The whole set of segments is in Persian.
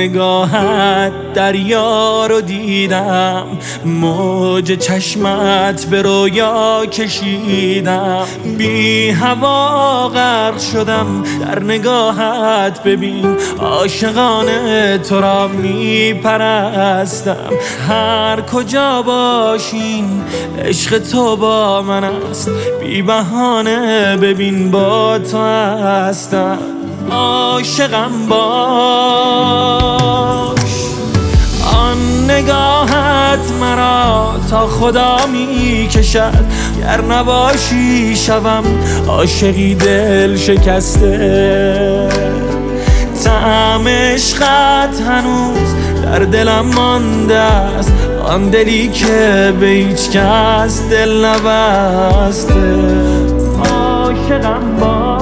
نگاهت دریا رو دیدم، موج چشمت به رویا کشیدم، بی هوا غرق شدم در نگاهت. ببین عاشقانه تو را میپرستم، هر کجا باشین عشق تو با من است، بی بهانه ببین با تو هستم. عاشقم باش، آن نگاهت مرا تا خدا می کشد، گر نباشی شوم عاشقی دل شکسته. طعم عشقت هنوز در دلم مانده است، آن دلی که به هیچ کس دل نبسته. عاشقم باش.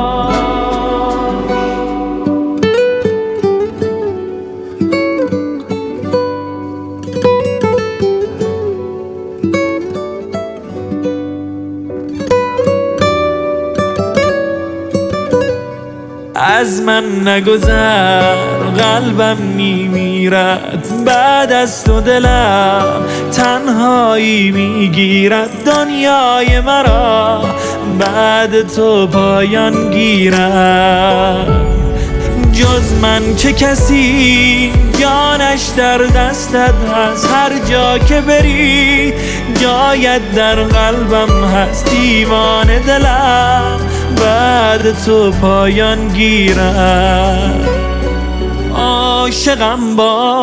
از من نگذر قلبم میمیرد، بعد از تو دلم تنهایی میگیرد، دنیای مرا بعد تو پایان گیرد. جز من که کسی جانش در دستت هست، هر جا که بری جایت در قلبم هست، دیوانه دلم بعد تو پایان گیرد. عاشقم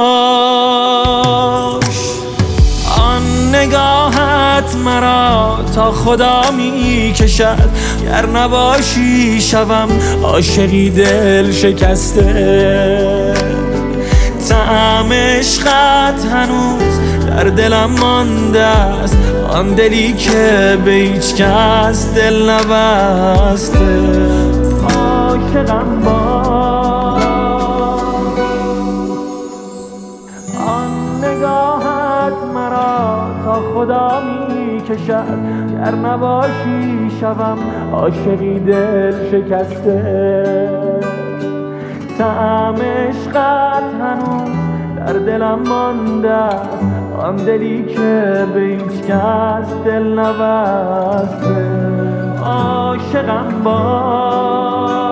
باش، آن نگاهت مرا تا خدا می کشد، گر نباشی شوم عاشقی دل شکسته. طعم عشقت هنوز در دلم مانده است، آن دلی که به هیچ کس دل نبسته. عاشقم باش، آن نگاهت مرا تا خدا می کشد، گر نباشی شوم عاشقی دل شکسته. طعم عشقت هنوز در دلم مانده است، آن دلی که به هیچ کس دل نبسته. عاشقم باش.